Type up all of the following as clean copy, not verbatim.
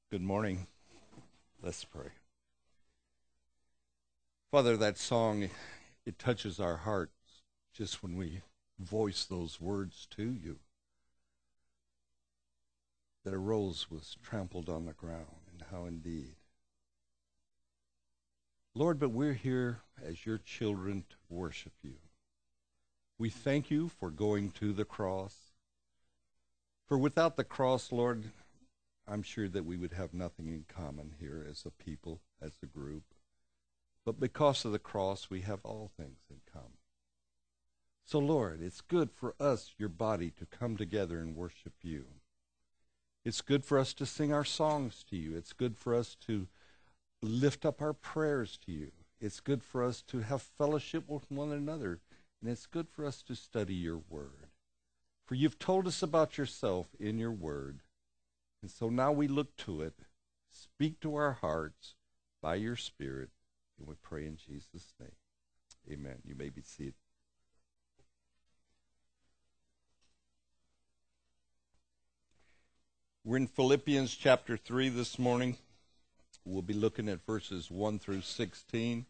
Good morning. Let's pray. Father, that song, it touches our hearts just when we voice those words to you. That a rose was trampled on the ground, and how indeed. Lord, but we're here as your children to worship you. We thank you for going to the cross. For without the cross, Lord, I'm sure that we would have nothing in common here as a people, as a group. But because of the cross, we have all things in common. So, Lord, it's good for us, your body, to come together and worship you. It's good for us to sing our songs to you. It's good for us to lift up our prayers to you. It's good for us to have fellowship with one another. And it's good for us to study your word. For you've told us about yourself in your word. And so now we look to it. Speak to our hearts by your Spirit. And we pray in Jesus' name. Amen. You may be seated. We're in Philippians chapter 3 this morning. We'll be looking at verses 1 through 16.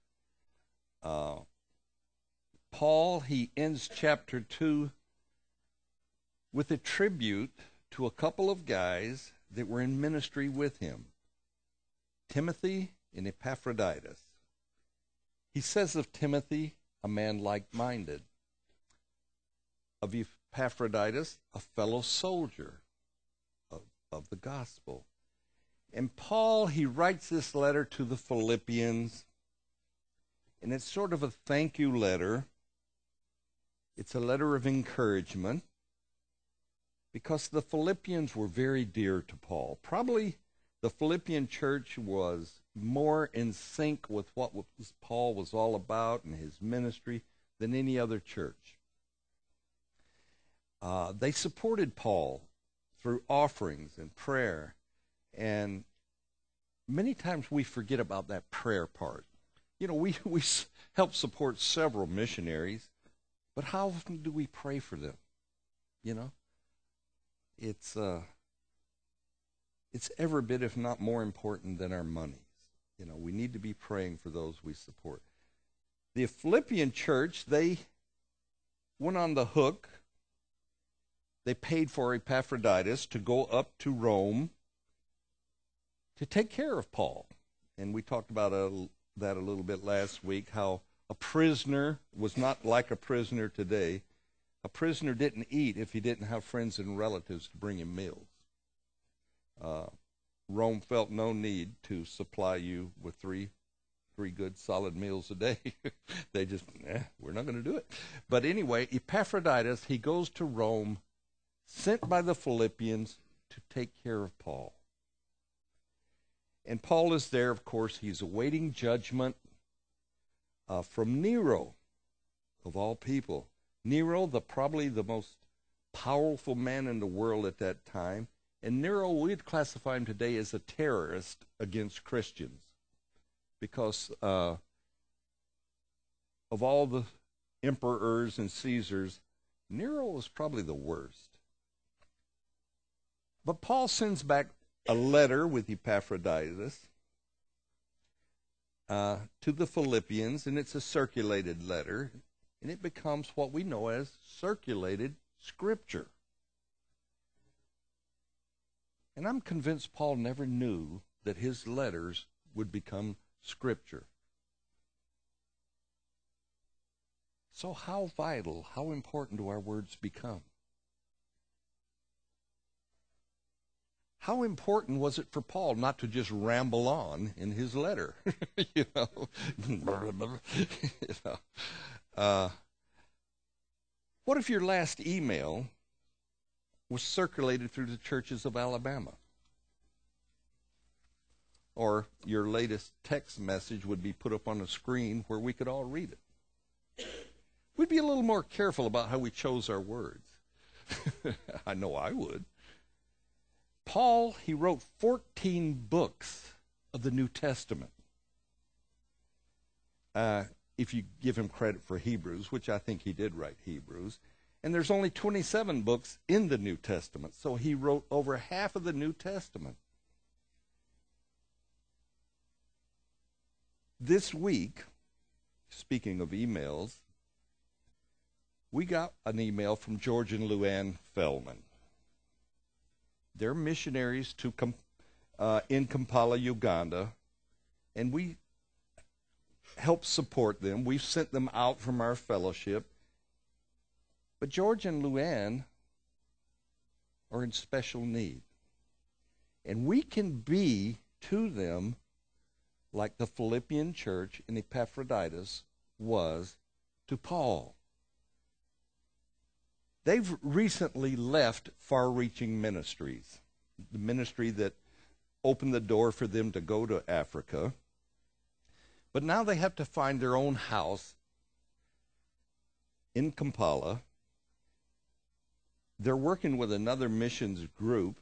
Paul, he ends chapter 2 with a tribute to a couple of guys that were in ministry with him, Timothy and Epaphroditus. He says of Timothy, a man like-minded. Of Epaphroditus, a fellow soldier of the gospel. And Paul, he writes this letter to the Philippians, and it's sort of a thank you letter. It's a letter of encouragement, because the Philippians were very dear to Paul. Probably the Philippian church was more in sync with what Paul was all about and his ministry than any other church. They supported Paul through offerings and prayer. And many times we forget about that prayer part. You know, we help support several missionaries, but how often do we pray for them? You know? It's every bit, if not more important than our monies. You know, we need to be praying for those we support. The Philippian church, they went on the hook. They paid for Epaphroditus to go up to Rome to take care of Paul. And we talked about that a little bit last week, how a prisoner was not like a prisoner today. A prisoner didn't eat if he didn't have friends and relatives to bring him meals. Rome felt no need to supply you with three good solid meals a day. They just, we're not going to do it. But anyway, Epaphroditus, he goes to Rome, sent by the Philippians to take care of Paul. And Paul is there, of course. He's awaiting judgment from Nero, of all people. Nero, probably the most powerful man in the world at that time. And Nero, we'd classify him today as a terrorist against Christians. Because of all the emperors and Caesars, Nero was probably the worst. But Paul sends back a letter with Epaphroditus to the Philippians, and it's a circulated letter. And it becomes what we know as circulated Scripture. And I'm convinced Paul never knew that his letters would become Scripture. So how vital, how important do our words become? How important was it for Paul not to just ramble on in his letter? You know? You know? What if your last email was circulated through the churches of Alabama? Or your latest text message would be put up on a screen where we could all read it. We'd be a little more careful about how we chose our words. I know I would. Paul, he wrote 14 books of the New Testament. If you give him credit for Hebrews, which I think he did write Hebrews. And there's only 27 books in the New Testament. So he wrote over half of the New Testament. This week, speaking of emails, we got an email from George and Luann Feldman. They're missionaries in Kampala, Uganda, and we help support them. We've sent them out from our fellowship. But George and Luann are in special need. And we can be to them like the Philippian church in Epaphroditus was to Paul. They've recently left far-reaching ministries, the ministry that opened the door for them to go to Africa. But now they have to find their own house in Kampala. They're working with another missions group.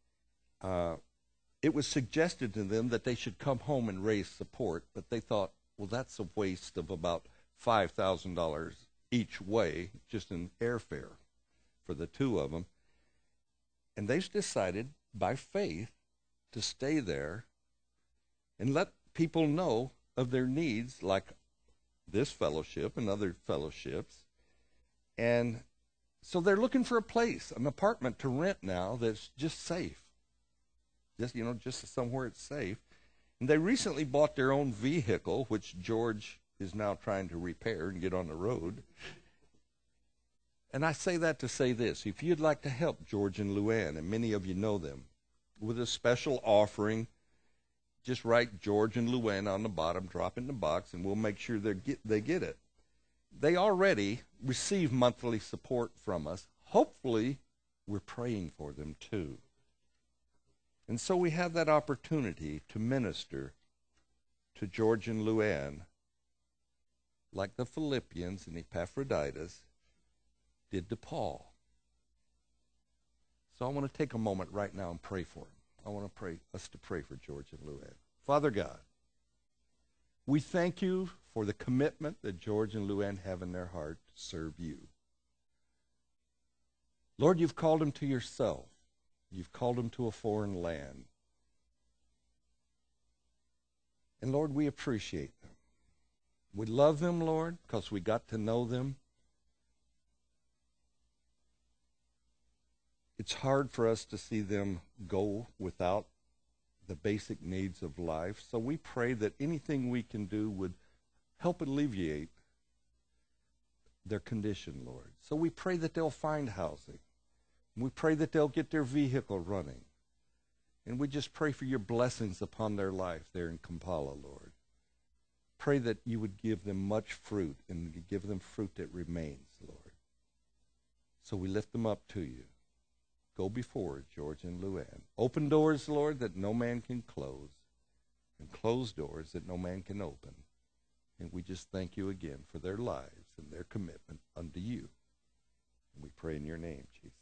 It was suggested to them that they should come home and raise support, but they thought, well, that's a waste of about $5,000 each way, just in airfare for the two of them. And they've decided, by faith, to stay there and let people know of their needs, like this fellowship and other fellowships. And so they're looking for a place, an apartment to rent now that's just safe. Just somewhere it's safe. And they recently bought their own vehicle, which George is now trying to repair and get on the road. And I say that to say this. If you'd like to help George and Luann, and many of you know them, with a special offering, just write George and Luann on the bottom, drop in the box, and we'll make sure they get it. They already receive monthly support from us. Hopefully, we're praying for them too. And so we have that opportunity to minister to George and Luann like the Philippians and Epaphroditus did to Paul. So I want to take a moment right now and pray for him. I want us to pray for George and Luann. Father God, we thank you for the commitment that George and Luann have in their heart to serve you. Lord, you've called them to yourself. You've called them to a foreign land. And Lord, we appreciate them. We love them, Lord, because we got to know them. It's hard for us to see them go without the basic needs of life. So we pray that anything we can do would help alleviate their condition, Lord. So we pray that they'll find housing. We pray that they'll get their vehicle running. And we just pray for your blessings upon their life there in Kampala, Lord. Pray that you would give them much fruit and give them fruit that remains, Lord. So we lift them up to you. Go before George and Luann. Open doors, Lord, that no man can close, and close doors that no man can open. And we just thank you again for their lives and their commitment unto you. And we pray in your name, Jesus.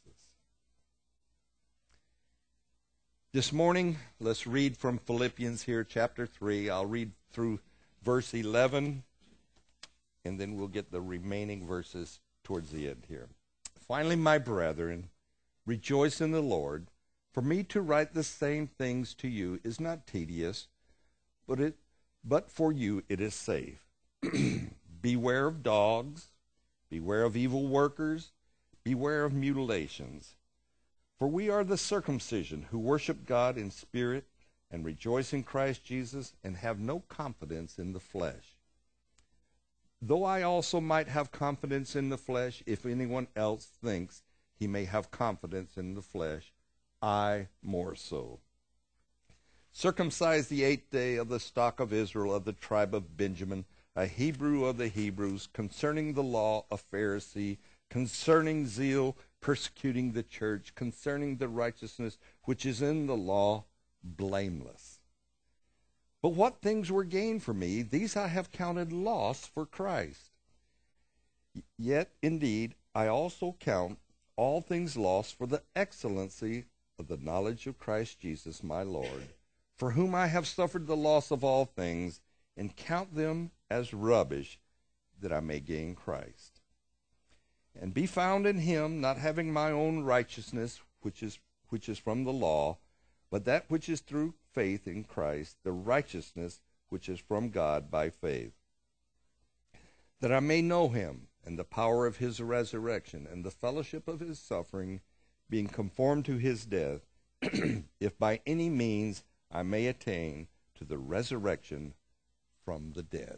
This morning, let's read from Philippians here, chapter 3. I'll read through verse 11, and then we'll get the remaining verses towards the end here. Finally, my brethren, rejoice in the Lord. For me to write the same things to you is not tedious, but for you it is safe. Beware of dogs, beware of evil workers, beware of mutilations. For we are the circumcision who worship God in spirit and rejoice in Christ Jesus and have no confidence in the flesh. Though I also might have confidence in the flesh, if anyone else thinks he may have confidence in the flesh, I more so. Circumcised the 8th day of the stock of Israel of the tribe of Benjamin, a Hebrew of the Hebrews, concerning the law a Pharisee, concerning zeal persecuting the church, concerning the righteousness which is in the law, blameless. But what things were gained for me, these I have counted loss for Christ. Yet indeed I also count all things lost for the excellency of the knowledge of Christ Jesus my Lord, for whom I have suffered the loss of all things, and count them as rubbish, that I may gain Christ, and be found in him, not having my own righteousness, which is from the law, but that which is through faith in Christ, the righteousness which is from God by faith, that I may know him and the power of his resurrection and the fellowship of his suffering, being conformed to his death, if by any means I may attain to the resurrection from the dead.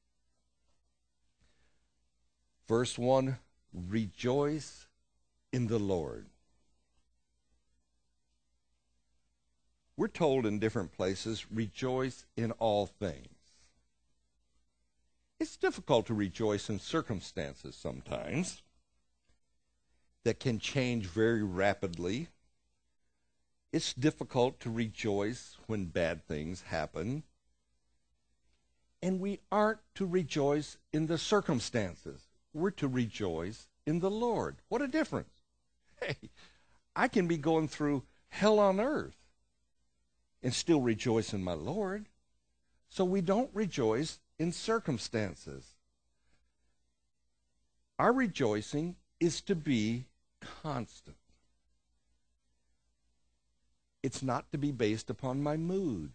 Verse 1, rejoice in the Lord. We're told in different places, rejoice in all things. It's difficult to rejoice in circumstances sometimes that can change very rapidly. It's difficult to rejoice when bad things happen. And we aren't to rejoice in the circumstances. We're to rejoice in the Lord. What a difference. Hey, I can be going through hell on earth and still rejoice in my Lord. So we don't rejoice in circumstances. Our rejoicing is to be constant. It's not to be based upon my mood.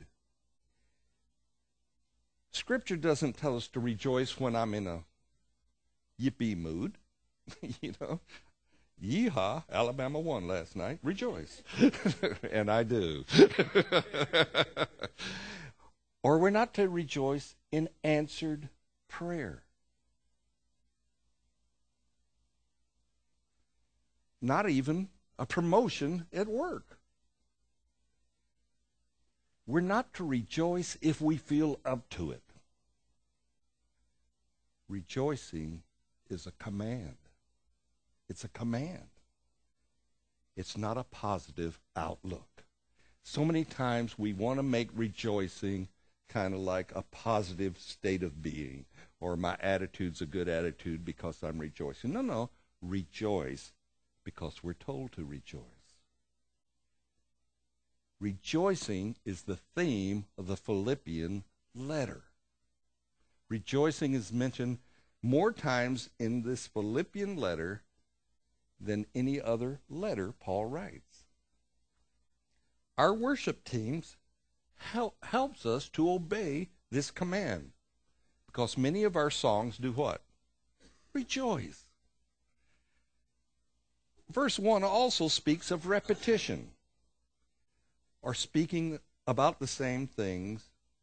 Scripture doesn't tell us to rejoice when I'm in a yippee mood. You know, yeehaw, Alabama won last night. Rejoice. And I do. Or we're not to rejoice in answered prayer. Not even a promotion at work. We're not to rejoice if we feel up to it. Rejoicing is a command. It's a command. It's not a positive outlook. So many times we want to make rejoicing kind of like a positive state of being, or my attitude's a good attitude because I'm rejoicing. No, rejoice because we're told to rejoice. Rejoicing is the theme of the Philippian letter. Rejoicing is mentioned more times in this Philippian letter than any other letter Paul writes. Our worship teams helps us to obey this command, because many of our songs do what? Rejoice. Verse 1 also speaks of repetition, or speaking about the same things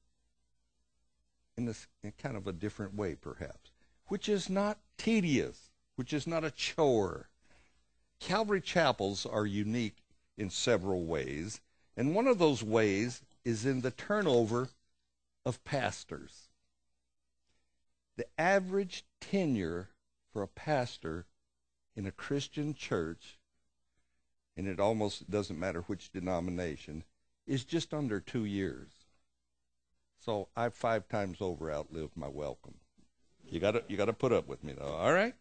in kind of a different way, perhaps, which is not tedious, which is not a chore. Calvary chapels are unique in several ways, and one of those ways is in the turnover of pastors. The average tenure for a pastor in a Christian church, and it almost doesn't matter which denomination, is just under 2 years. So I've 5 times over outlived my welcome. You gotta put up with me though, all right?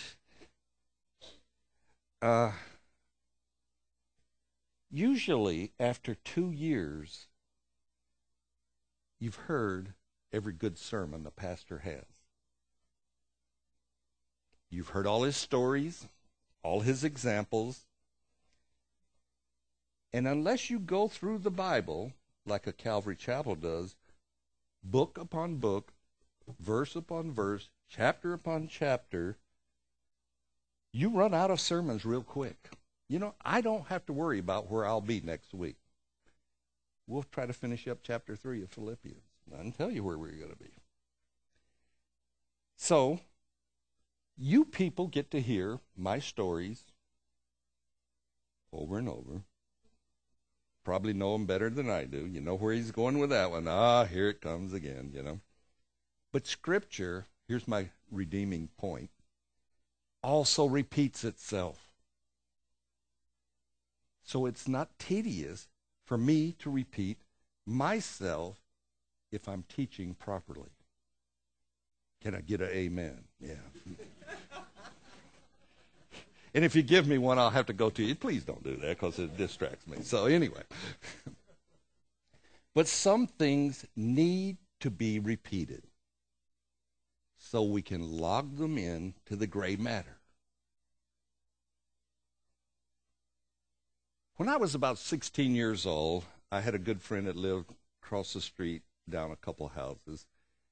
Usually after 2 years, you've heard every good sermon the pastor has. You've heard all his stories, all his examples. And unless you go through the Bible, like a Calvary Chapel does, book upon book, verse upon verse, chapter upon chapter, you run out of sermons real quick. You know, I don't have to worry about where I'll be next week. We'll try to finish up chapter 3 of Philippians. I can tell you where we're going to be. So, you people get to hear my stories over and over. Probably know them better than I do. You know where he's going with that one. Here it comes again, you know. But Scripture, here's my redeeming point, also repeats itself. So it's not tedious for me to repeat myself if I'm teaching properly. Can I get an amen? Yeah. And if you give me one, I'll have to go to you. Please don't do that because it distracts me. So anyway. But some things need to be repeated so we can log them in to the gray matter. When I was about 16 years old, I had a good friend that lived across the street down a couple houses,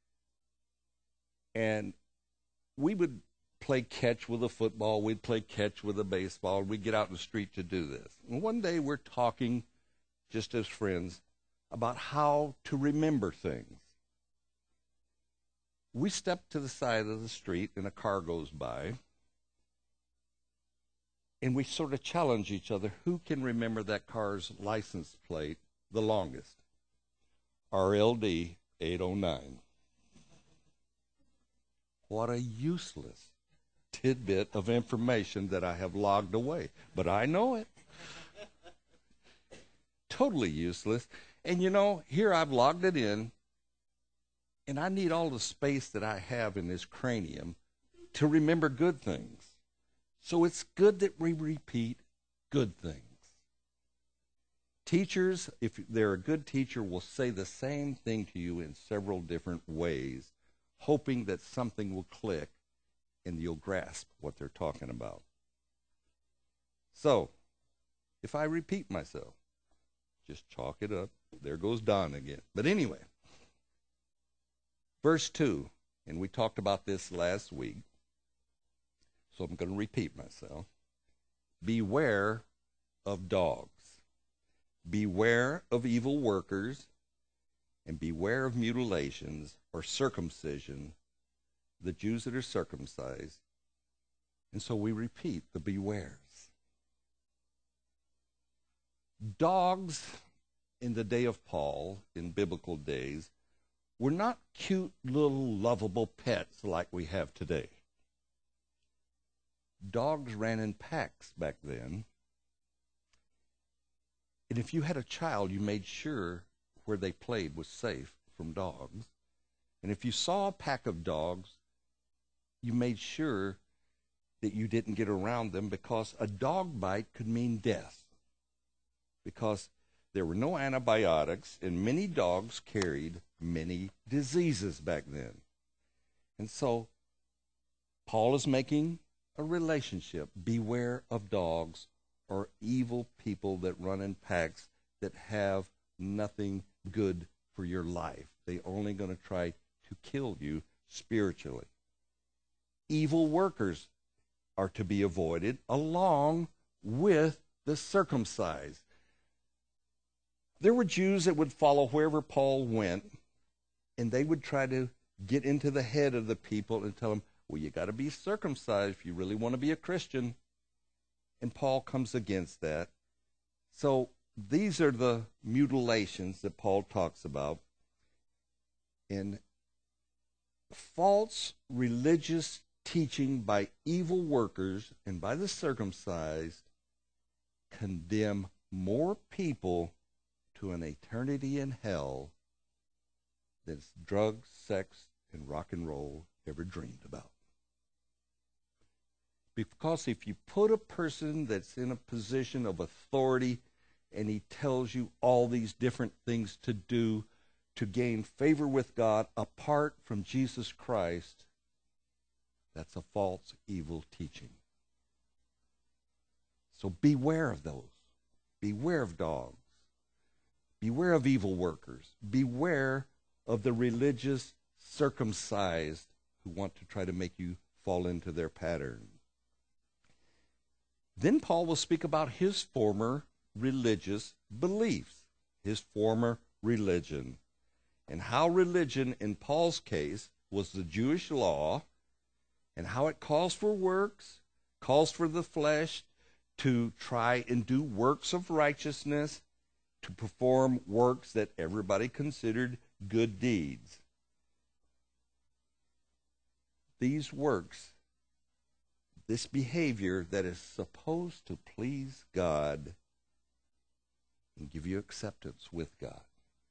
and we would play catch with a football, we'd play catch with a baseball, we'd get out in the street to do this. And one day we're talking, just as friends, about how to remember things. We step to the side of the street and a car goes by, and we sort of challenge each other, who can remember that car's license plate the longest? RLD 809. What a useless tidbit of information that I have logged away. But I know it. Totally useless. And you know, here I've logged it in, and I need all the space that I have in this cranium to remember good things. So it's good that we repeat good things. Teachers, if they're a good teacher, will say the same thing to you in several different ways, hoping that something will click and you'll grasp what they're talking about. So, if I repeat myself, just chalk it up. There goes Don again. But anyway, verse 2, and we talked about this last week, so I'm going to repeat myself. Beware of dogs. Beware of evil workers, and beware of mutilations or circumcision, the Jews that are circumcised. And so we repeat the bewares. Dogs in the day of Paul, in biblical days, were not cute little lovable pets like we have today. Dogs ran in packs back then. And if you had a child, you made sure where they played was safe from dogs. And if you saw a pack of dogs, you made sure that you didn't get around them, because a dog bite could mean death. Because there were no antibiotics, and many dogs carried many diseases back then. And so Paul is making a relationship. Beware of dogs, or evil people that run in packs that have nothing good for your life. They're only going to try to kill you spiritually. Evil workers are to be avoided, along with the circumcised. There were Jews that would follow wherever Paul went, and they would try to get into the head of the people and tell them, well, you got to be circumcised if you really want to be a Christian. And Paul comes against that. So these are the mutilations that Paul talks about. And false religious teaching by evil workers and by the circumcised condemn more people to an eternity in hell than drugs, sex, and rock and roll ever dreamed about. Because if you put a person that's in a position of authority and he tells you all these different things to do to gain favor with God apart from Jesus Christ, that's a false, evil teaching. So beware of those. Beware of dogs. Beware of evil workers. Beware of the religious circumcised who want to try to make you fall into their pattern. Then Paul will speak about his former religious beliefs, his former religion, and how religion in Paul's case was the Jewish law, and how it calls for works, calls for the flesh to try and do works of righteousness, to perform works that everybody considered good deeds. These works, this behavior that is supposed to please God and give you acceptance with God.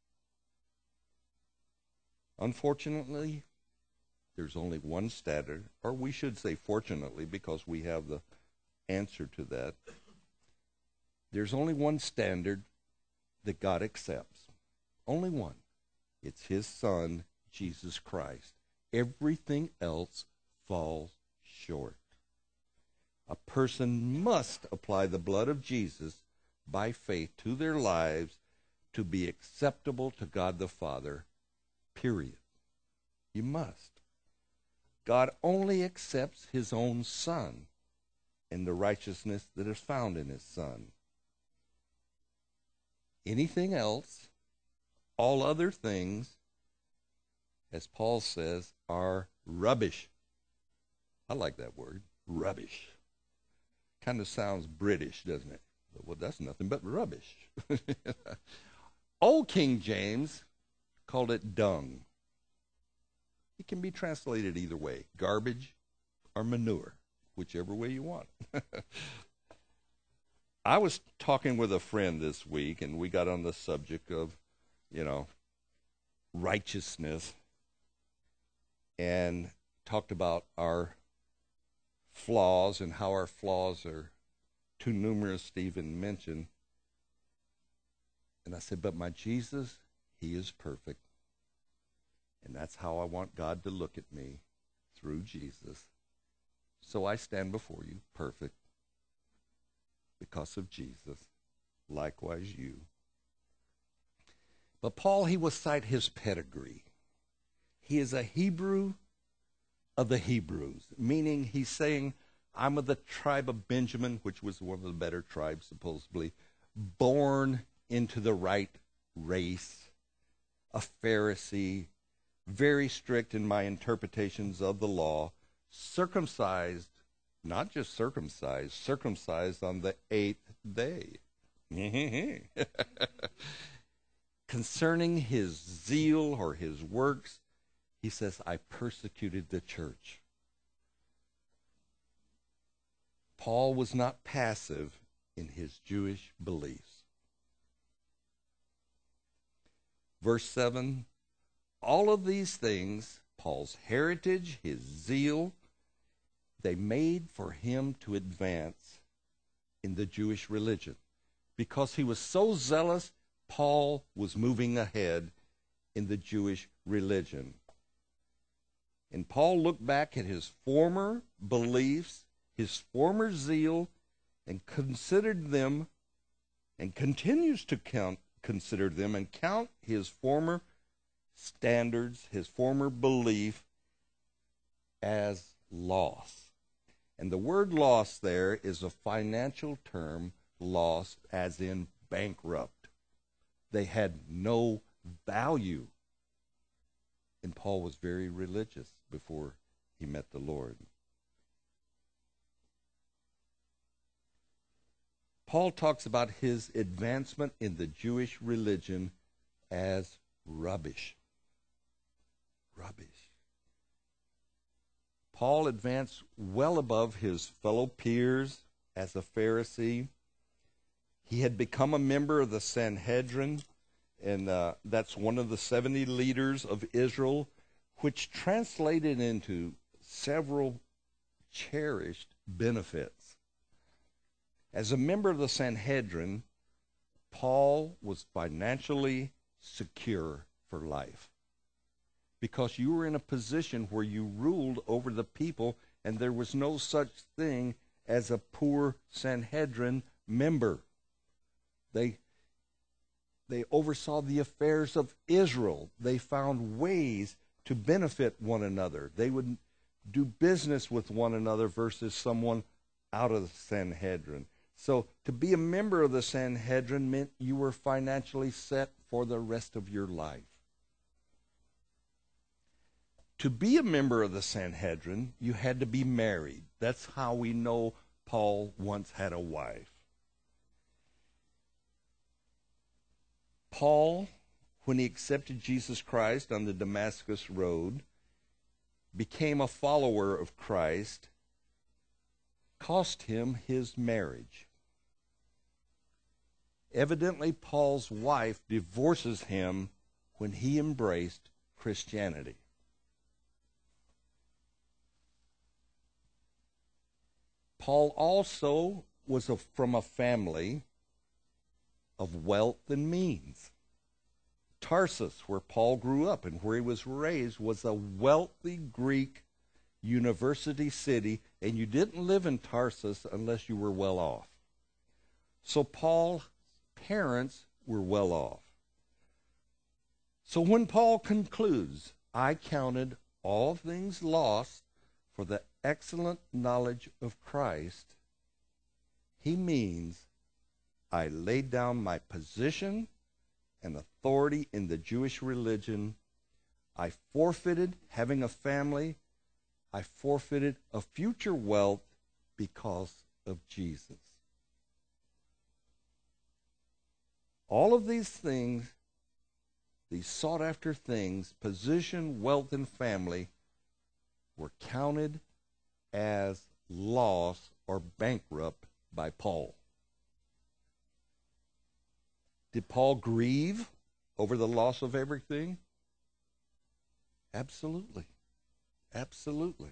Unfortunately, there's only one standard, or we should say fortunately, because we have the answer to that. There's only one standard that God accepts. Only one. It's his Son, Jesus Christ. Everything else falls short. A person must apply the blood of Jesus by faith to their lives to be acceptable to God the Father Period. You must. God only accepts his own Son and the righteousness that is found in his Son. Anything else, all other things, as Paul says, are rubbish. I like that word, rubbish. Kind of sounds British, doesn't it? Well, that's nothing but rubbish. Old King James called it dung. It can be translated either way, garbage or manure, whichever way you want. I was talking with a friend this week, and we got on the subject of, righteousness, and talked about our flaws and how our flaws are too numerous to even mention. And I said, but my Jesus, he is perfect. And that's how I want God to look at me, through Jesus. So I stand before you perfect because of Jesus. Likewise you. But Paul, he will cite his pedigree. He is a Hebrew of the Hebrews, meaning he's saying, I'm of the tribe of Benjamin, which was one of the better tribes, supposedly, born into the right race, a Pharisee, very strict in my interpretations of the law, circumcised, not just circumcised, circumcised on the 8th day. Concerning his zeal or his works, he says, I persecuted the church. Paul was not passive in his Jewish beliefs. Verse 7, all of these things, Paul's heritage, his zeal, they made for him to advance in the Jewish religion. Because he was so zealous, Paul was moving ahead in the Jewish religion. And Paul looked back at his former beliefs, his former zeal, and considered them, and continues to consider them, and count his former standards, his former belief, as loss. And the word loss there is a financial term, loss as in bankrupt. They had no value. And Paul was very religious before he met the Lord. Paul talks about his advancement in the Jewish religion as rubbish. Rubbish. Paul advanced well above his fellow peers as a Pharisee. He had become a member of the Sanhedrin, and that's one of the 70 leaders of Israel, which translated into several cherished benefits. As a member of the Sanhedrin, Paul was financially secure for life because you were in a position where you ruled over the people, and there was no such thing as a poor Sanhedrin member. They oversaw the affairs of Israel. They found ways to benefit one another. They would do business with one another versus someone out of the Sanhedrin. So to be a member of the Sanhedrin meant you were financially set for the rest of your life. To be a member of the Sanhedrin, you had to be married. That's how we know Paul once had a wife. Paul, when he accepted Jesus Christ on the Damascus Road, became a follower of Christ, cost him his marriage. Evidently, Paul's wife divorces him when he embraced Christianity. Paul also was from a family of wealth and means. Tarsus, where Paul grew up and where he was raised, was a wealthy Greek university city, and you didn't live in Tarsus unless you were well off. So Paul's parents were well off. So when Paul concludes, I counted all things lost for the excellent knowledge of Christ, he means I laid down my position and authority in the Jewish religion. I forfeited having a family. I forfeited a future wealth because of Jesus. All of these things, these sought-after things, position, wealth, and family, were counted as loss or bankrupt by Paul. Did Paul grieve over the loss of everything? Absolutely. Absolutely.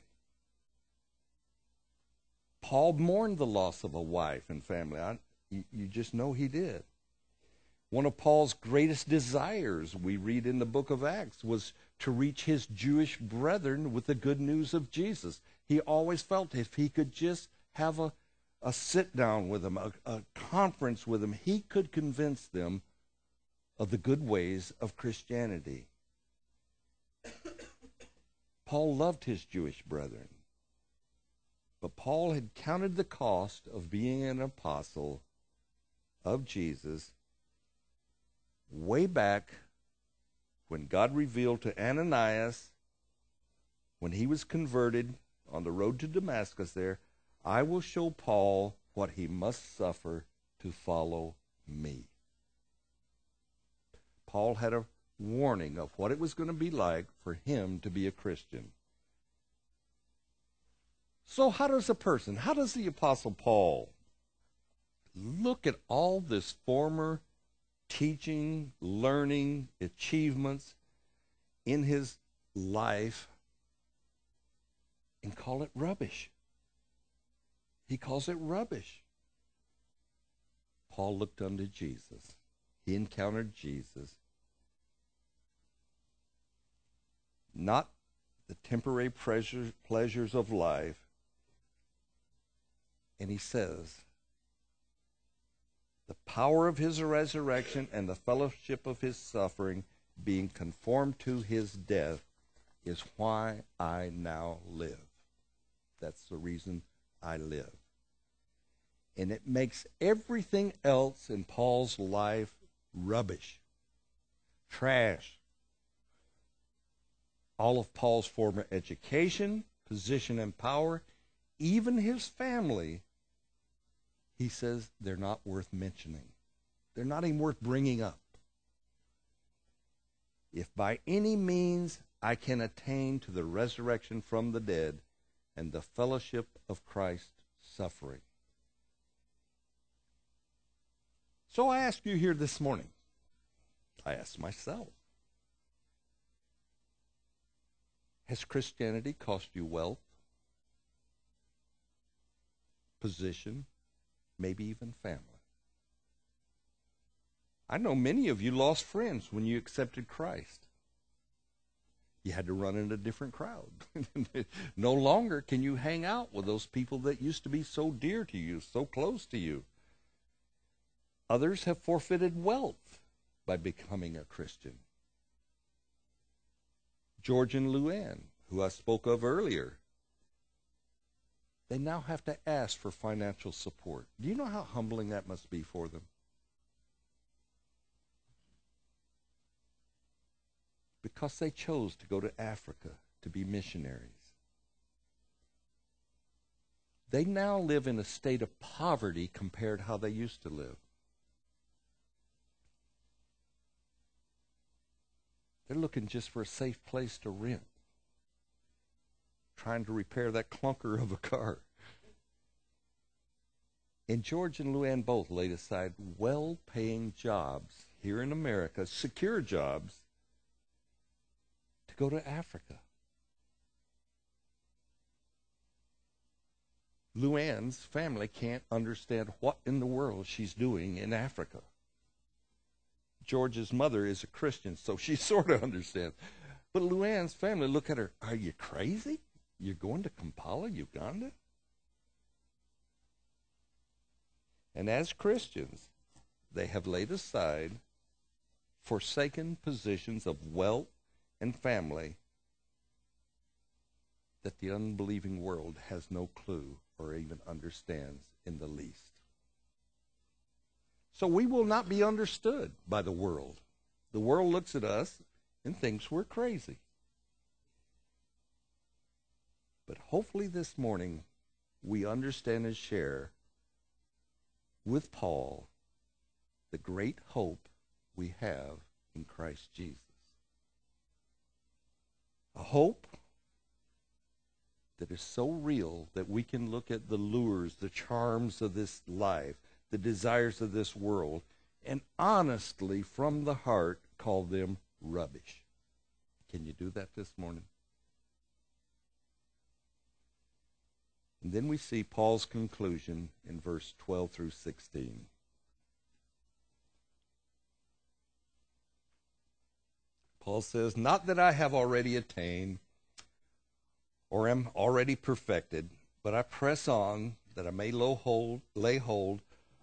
Paul mourned the loss of a wife and family. You just know he did. One of Paul's greatest desires, we read in the book of Acts, was to reach his Jewish brethren with the good news of Jesus. He always felt if he could just have a sit-down with them, a conference with them, he could convince them of the good ways of Christianity. Paul loved his Jewish brethren, but Paul had counted the cost of being an apostle of Jesus way back when God revealed to Ananias, when he was converted on the road to Damascus there, I will show Paul what he must suffer to follow me. Paul had a warning of what it was going to be like for him to be a Christian. So how does the Apostle Paul look at all this former teaching, learning, achievements in his life and call it rubbish? He calls it rubbish. Paul looked unto Jesus. He encountered Jesus. Not the temporary pleasures of life. And he says, the power of his resurrection and the fellowship of his suffering, being conformed to his death, is why I now live. That's the reason I live. And it makes everything else in Paul's life rubbish, trash. All of Paul's former education, position, and power, even his family, he says they're not worth mentioning. They're not even worth bringing up. If by any means I can attain to the resurrection from the dead and the fellowship of Christ's suffering. So I ask you here this morning, I ask myself, has Christianity cost you wealth, position, maybe even family? I know many of you lost friends when you accepted Christ. You had to run in a different crowd. No longer can you hang out with those people that used to be so dear to you, so close to you. Others have forfeited wealth by becoming a Christian. George and Luann, who I spoke of earlier, they now have to ask for financial support. Do you know how humbling that must be for them? Because they chose to go to Africa to be missionaries. They now live in a state of poverty compared to how they used to live. They're looking just for a safe place to rent, trying to repair that clunker of a car. And George and Luann both laid aside well-paying jobs here in America, secure jobs, to go to Africa. Luann's family can't understand what in the world she's doing in Africa. George's mother is a Christian, so she sort of understands. But Luann's family look at her, are you crazy? You're going to Kampala, Uganda? And as Christians, they have laid aside forsaken positions of wealth and family that the unbelieving world has no clue or even understands in the least. So we will not be understood by the world. The world looks at us and thinks we're crazy. But hopefully this morning we understand and share with Paul the great hope we have in Christ Jesus. A hope that is so real that we can look at the lures, the charms of this life, the desires of this world, and honestly, from the heart, call them rubbish. Can you do that this morning? And then we see Paul's conclusion in verse 12 through 16. Paul says, "Not that I have already attained or am already perfected, but I press on that I may lay hold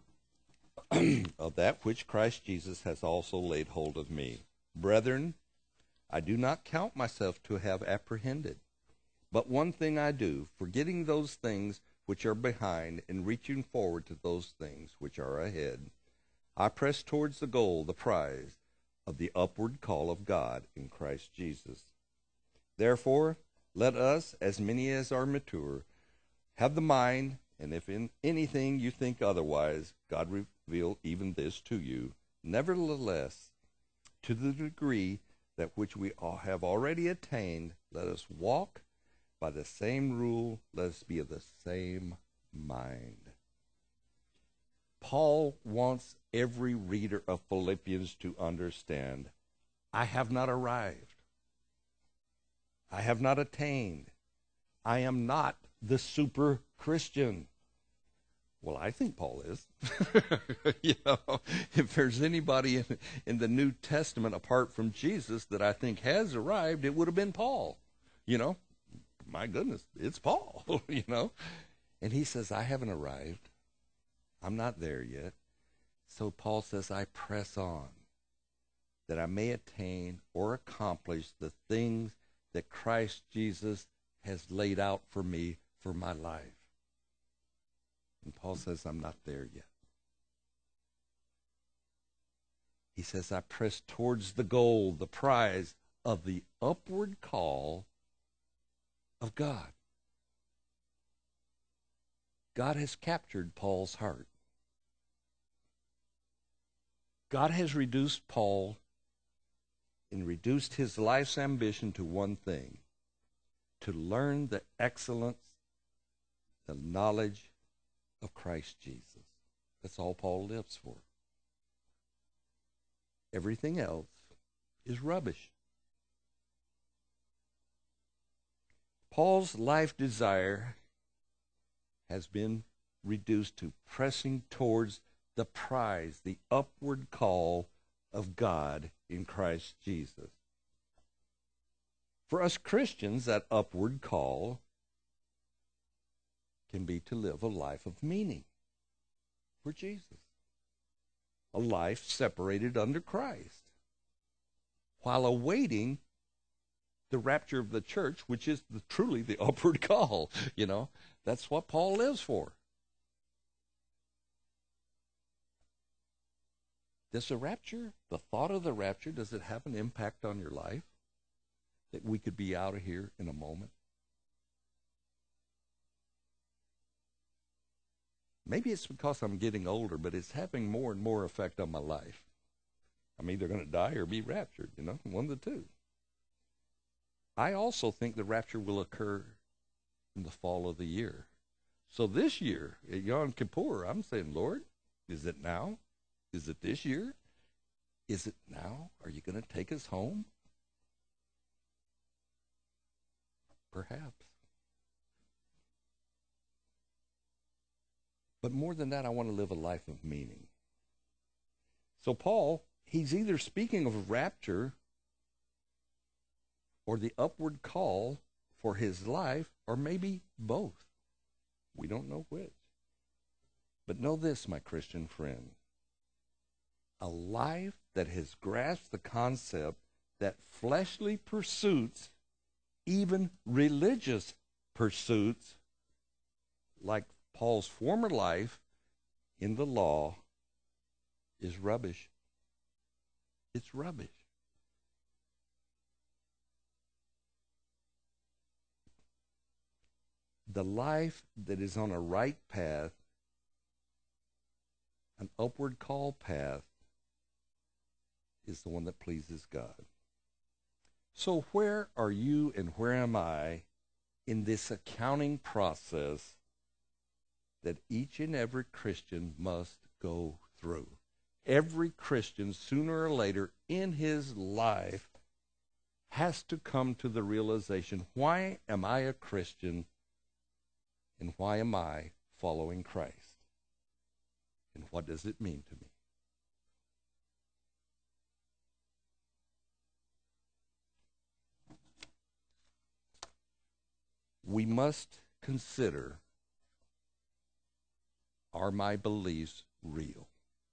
of that which Christ Jesus has also laid hold of me. Brethren, I do not count myself to have apprehended. But one thing I do, forgetting those things which are behind and reaching forward to those things which are ahead, I press towards the goal, the prize of the upward call of God in Christ Jesus. Therefore, let us, as many as are mature, have the mind, and if in anything you think otherwise, God reveal even this to you. Nevertheless, to the degree that which we all have already attained, let us walk by the same rule, let us be of the same mind." Paul wants every reader of Philippians to understand, I have not arrived. I have not attained. I am not the super Christian. Well, I think Paul is. If there's anybody in the New Testament apart from Jesus that I think has arrived, it would have been Paul. My goodness, it's Paul, And he says, I haven't arrived. I'm not there yet. So Paul says, I press on that I may attain or accomplish the things that Christ Jesus has laid out for me for my life. And Paul says, I'm not there yet. He says, I press towards the goal, the prize of the upward call of God. God has captured Paul's heart. God has reduced Paul and reduced his life's ambition to one thing, to learn the excellence, the knowledge of Christ Jesus. That's all Paul lives for. Everything else is rubbish. Paul's life desire has been reduced to pressing towards the prize, the upward call of God in Christ Jesus. For us Christians, that upward call can be to live a life of meaning for Jesus. A life separated under Christ, while awaiting the rapture of the church, which is truly the upward call. That's what Paul lives for. Does the rapture, the thought of the rapture, does it have an impact on your life? That we could be out of here in a moment? Maybe it's because I'm getting older, but it's having more and more effect on my life. I'm either going to die or be raptured, one of the two. I also think the rapture will occur in the fall of the year. So this year, at Yom Kippur, I'm saying, Lord, is it now? Is it this year? Is it now? Are you going to take us home? Perhaps. But more than that, I want to live a life of meaning. So Paul, he's either speaking of rapture or the upward call for his life, or maybe both. We don't know which. But know this, my Christian friend. a life that has grasped the concept that fleshly pursuits, even religious pursuits, like Paul's former life in the law, is rubbish. It's rubbish. The life that is on a right path, an upward call path, is the one that pleases God. So where are you and where am I in this accounting process that each and every Christian must go through? Every Christian, sooner or later in his life, has to come to the realization, why am I a Christian and why am I following Christ? And what does it mean to me? We must consider, are my beliefs real?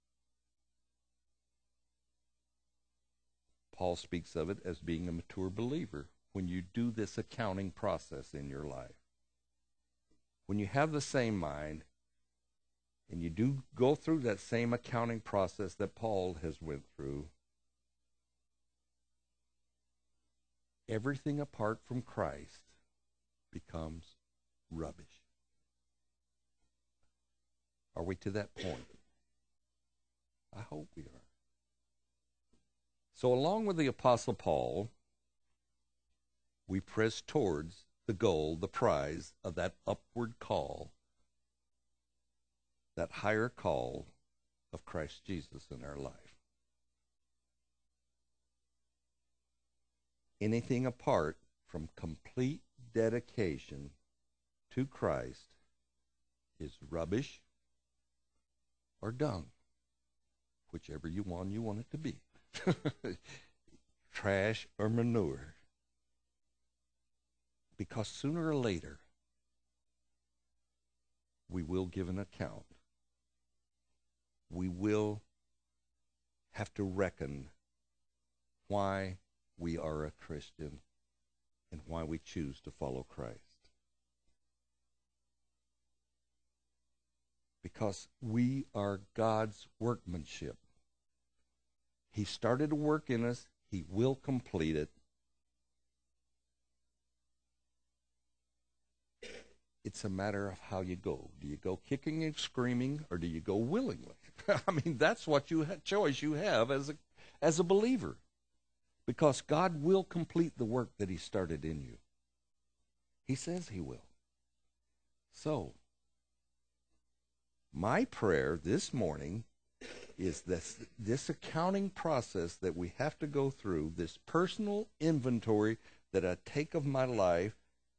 Paul speaks of it as being a mature believer when you do this accounting process in your life. When you have the same mind and you do go through that same accounting process that Paul has went through, everything apart from Christ becomes rubbish. Are we to that point? I hope we are. So along with the Apostle Paul, we press towards the goal, the prize of that upward call, that higher call of Christ Jesus in our life. Anything apart from complete dedication to Christ is rubbish or dung, whichever you want it to be. Trash or manure. Because sooner or later, we will give an account. We will have to reckon why we are a Christian and why we choose to follow Christ. Because we are God's workmanship. He started a work in us. He will complete it. It's a matter of how you go. Do you go kicking and screaming, or do you go willingly? I mean, that's what choice you have as a believer. Because God will complete the work that He started in you. He says He will. So, my prayer this morning is this accounting process that we have to go through, this personal inventory that I take of my life.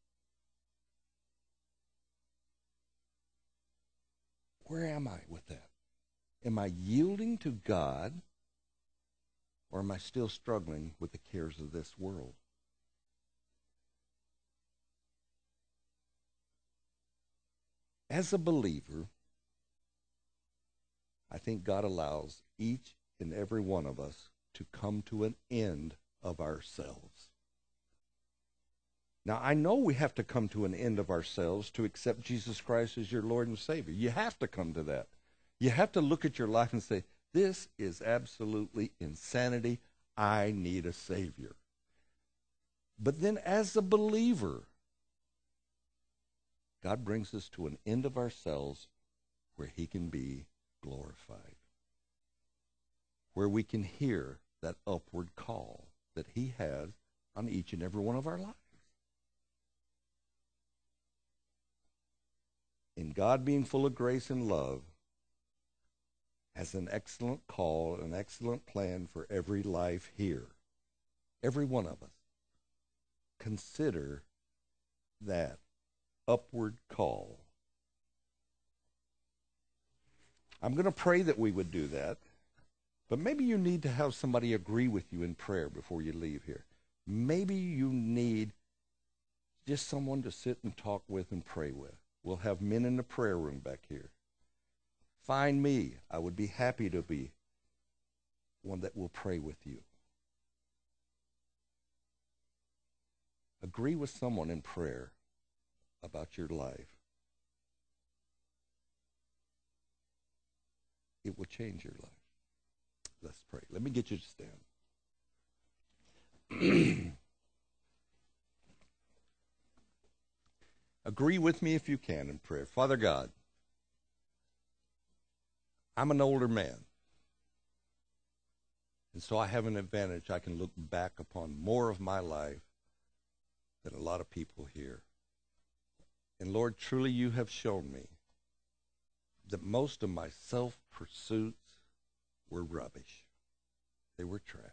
Where am I with that? Am I yielding to God, or am I still struggling with the cares of this world? As a believer, I think God allows each and every one of us to come to an end of ourselves. Now, I know we have to come to an end of ourselves to accept Jesus Christ as your Lord and Savior. You have to come to that. You have to look at your life and say, this is absolutely insanity. I need a Savior. But then as a believer, God brings us to an end of ourselves where He can be glorified, where we can hear that upward call that He has on each and every one of our lives. And God, being full of grace and love, has an excellent call, an excellent plan for every life here. Every one of us. Consider that upward call. I'm going to pray that we would do that, but maybe you need to have somebody agree with you in prayer before you leave here. Maybe you need just someone to sit and talk with and pray with. We'll have men in the prayer room back here. Find me. I would be happy to be one that will pray with you. Agree with someone in prayer about your life. It will change your life. Let's pray. Let me get you to stand. Agree with me if you can in prayer. Father God, I'm an older man. And so I have an advantage. I can look back upon more of my life than a lot of people here. And Lord, truly you have shown me that most of my self-pursuits were rubbish. They were trash.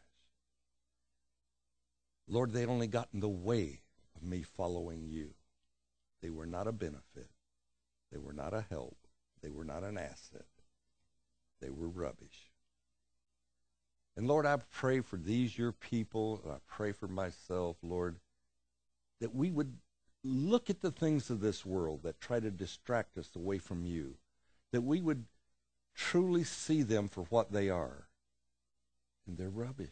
Lord, they only got in the way of me following you. They were not a benefit. They were not a help. They were not an asset. They were rubbish. And Lord, I pray for these, your people, and I pray for myself, Lord, that we would look at the things of this world that try to distract us away from you, that we would truly see them for what they are. And they're rubbish.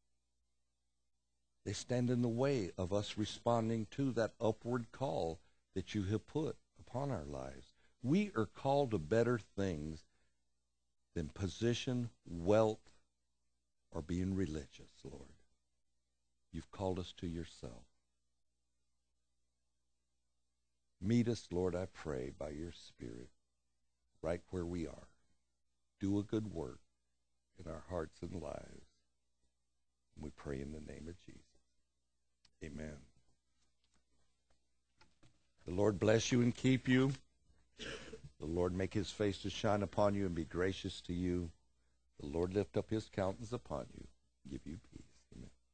They stand in the way of us responding to that upward call that you have put upon our lives. We are called to better things than position, wealth, or being religious, Lord. You've called us to yourself. Meet us, Lord, I pray, by your Spirit, right where we are. Do a good work in our hearts and lives. And we pray in the name of Jesus. Amen. The Lord bless you and keep you. The Lord make his face to shine upon you and be gracious to you. The Lord lift up his countenance upon you, give you